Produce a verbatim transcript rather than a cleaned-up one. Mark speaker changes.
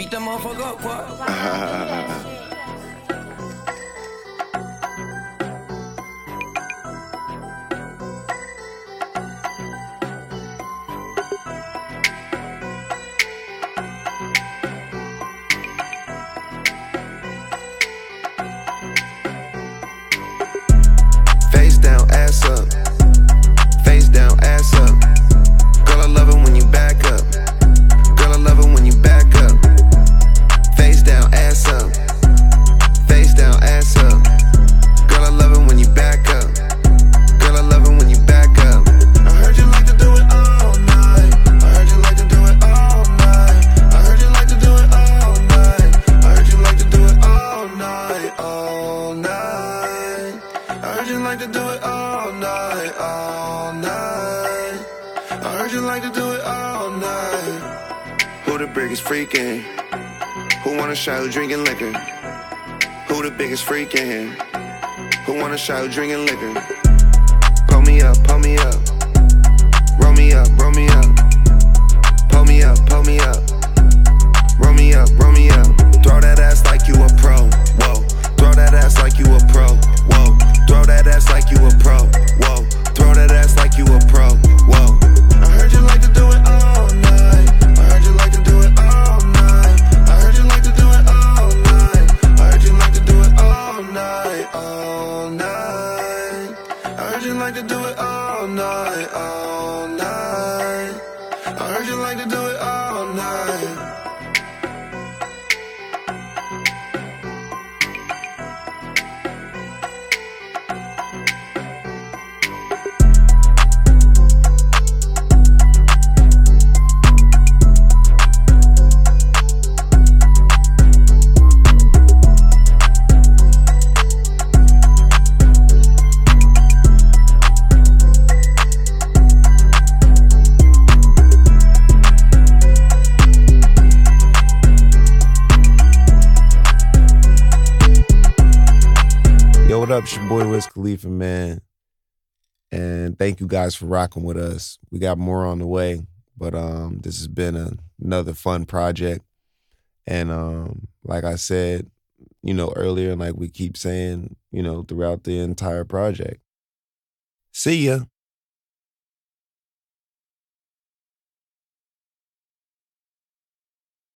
Speaker 1: Beat that motherfucker up, boy.
Speaker 2: Face down, ass up. Face down, ass up. Girl, I love it when you back up. Girl, I love it when you back up. Face down, ass up. Face down, ass up. Girl, I love it when you back up. Girl, I love it when you back up. I heard you like to do it all night. I heard you like to do it all night. I heard you like to do it all night. I heard you like to do it all night, all night. I heard you like to do it all night, all night. I heard you like to do it all night. Who the biggest freak in? Who wanna shot who drinking liquor? Who the biggest freak in here? Who wanna shot who drinking liquor? Pull me up, pull me up. Roll me up, roll me up. Pull me up, pull me up. Roll me up, roll me up. Throw that ass like you a pro, whoa. Throw that ass like you a pro, whoa. Throw that ass like you a pro, whoa. Throw that ass like you a pro, whoa. I heard you like to do it all night. I heard you like to do it all night. I heard you like to do it all night. I heard you like to do it all night, all night. I heard you like to do it all night, all night. I heard you like to do it all night.
Speaker 3: Yo, what up? It's your boy Wiz Khalifa, man. And thank you guys for rocking with us. We got more on the way, but um, this has been a, another fun project. And um, like I said, you know, earlier, and like we keep saying, you know, throughout the entire project. See ya.